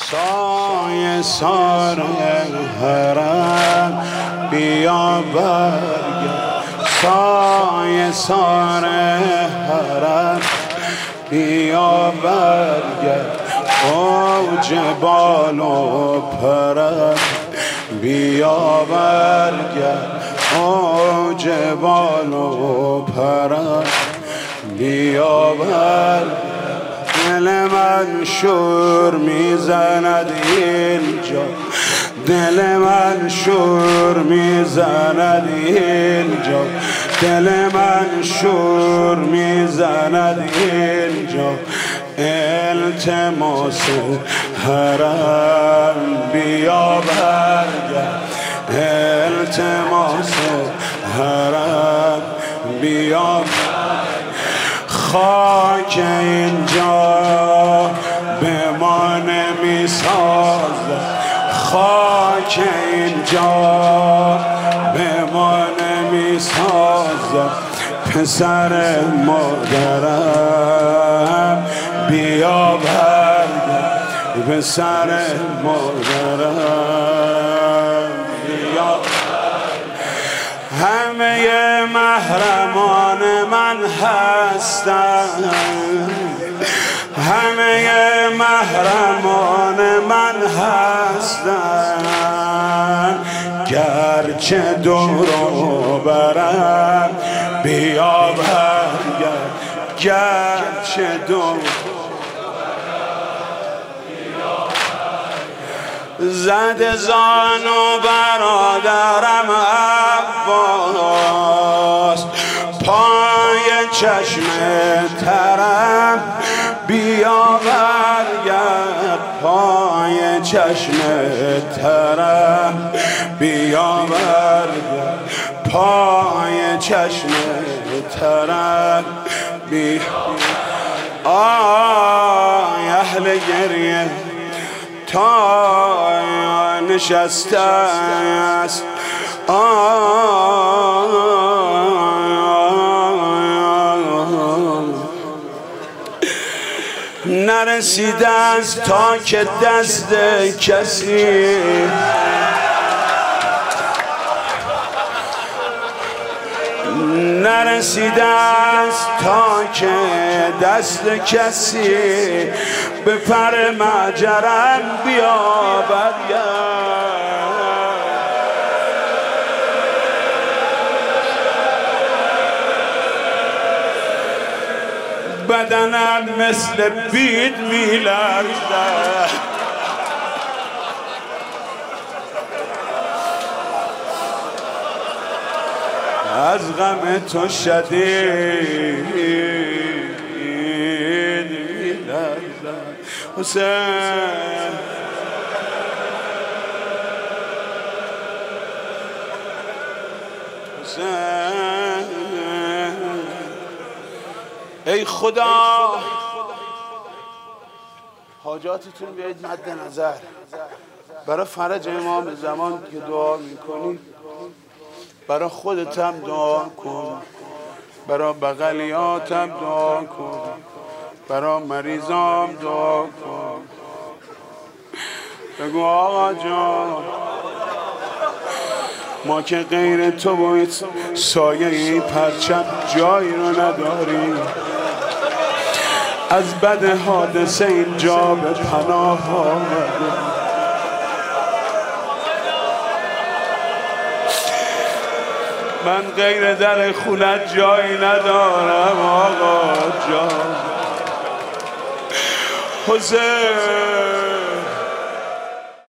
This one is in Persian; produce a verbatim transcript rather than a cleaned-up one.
سایه سار حرم بیا برگرد، سایه سار حرم بیا برگرد، اوج بال و پرم بیا برگرد، اوج بال و پرم بیا برگرد. دل من شور میزند اینجا، دل من شور میزند اینجا، دل من شور میزند اینجا. التماس حرم بیا برگرد، التماس حرم بیا برگرد. خاک اینجا به ما نمی سازد، خاک اینجا به ما نمی سازد. پسر مادرم بیا برگرد، پسر مادرم بیا برگرد. همه محرمان من هستند، همه محرمان من هستند. گرچه دور و برم بیا برگرد، گرچه دور زد زانو برادرم عباس، پای چشم ترم بیا برگرد، پای چشم ترم بیا برگرد، پای چشم ترم بیا. آی اهل گریه تا نشسته است، نرسیده است تا که دست کسی نرسیده است تا که دست کسی به پر مجرم بیا برگرد. بدنم مثل بید می‌لرزد، از غم تو شدید می‌لرزد. حسین حسین ای خدا حاجاتتون بیایید مد نظر. برای فرج امام زمان که دعا میکنی، برای خودت هم دعا کن، برای بغلیاتم دعا کن، برای مریضام دعا کن. بگو آقا جان ما که غیر تو باید سایه این پرچم جایی رو نداریم، از بد حادثه اینجا به پناه آمدیم. من غیر در خونت جایی ندارم آقا جان. حسین